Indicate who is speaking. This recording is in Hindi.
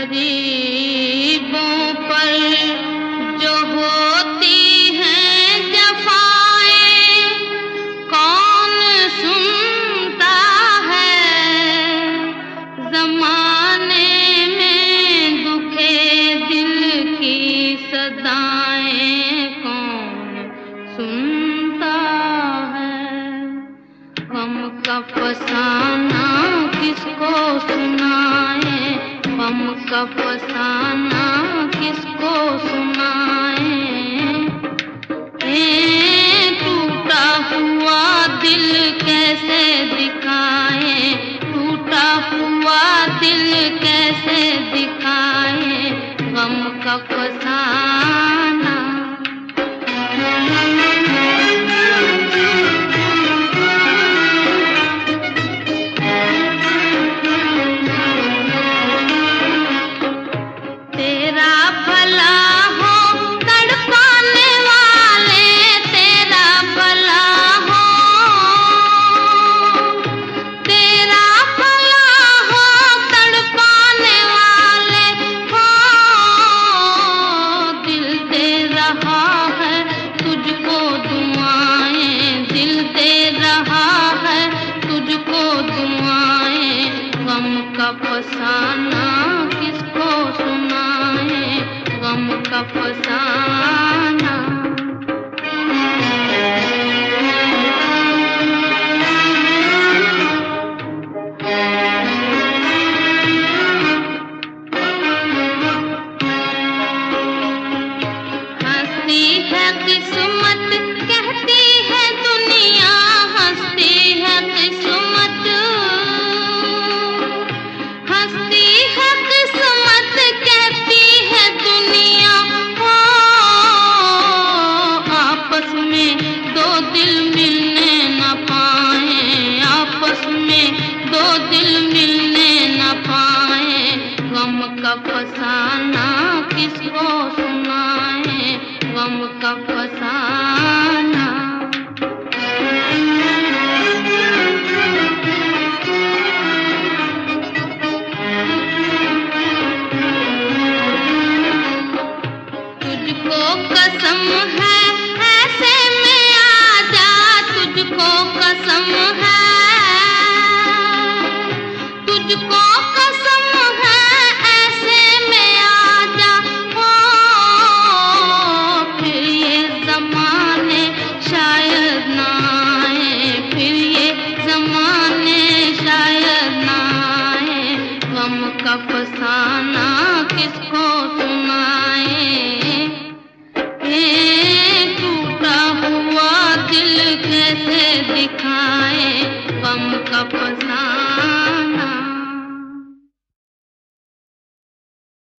Speaker 1: गरीबों पर जो होती हैं जफाएं, कौन सुनता है ज़माने में दुखे दिल की सदाएं, कौन सुनता है। गम का फसाना किसको सुनाए, गम का फसाना किसको सुनाए। टूटा हुआ दिल कैसे दिखाए, टूटा हुआ दिल कैसे दिखाए, गम का फसाना। फसाना किसको सुनाए, गम का फसाना। हंसती है किस्मत, कहती है दुनिया, हंसती है किस्मत, हंसती है किस्मत, कहती है दुनिया। हो आपस में दो दिल मिलने न पाए, आपस में दो दिल मिलने न पाए, गम का फसाना किसको सुनाए, गम का फसाना। तुझको कसम है ऐसे में आजा, तुझको कसम है, तुझको कसम है ऐसे में आजा। हो फिर ये ज़माने शायद ना आए, फिर ये ज़माने शायद ना आए, गम का फसाना किसको सुनाए। टूटा हुआ दिल कैसे दिखाए, गम का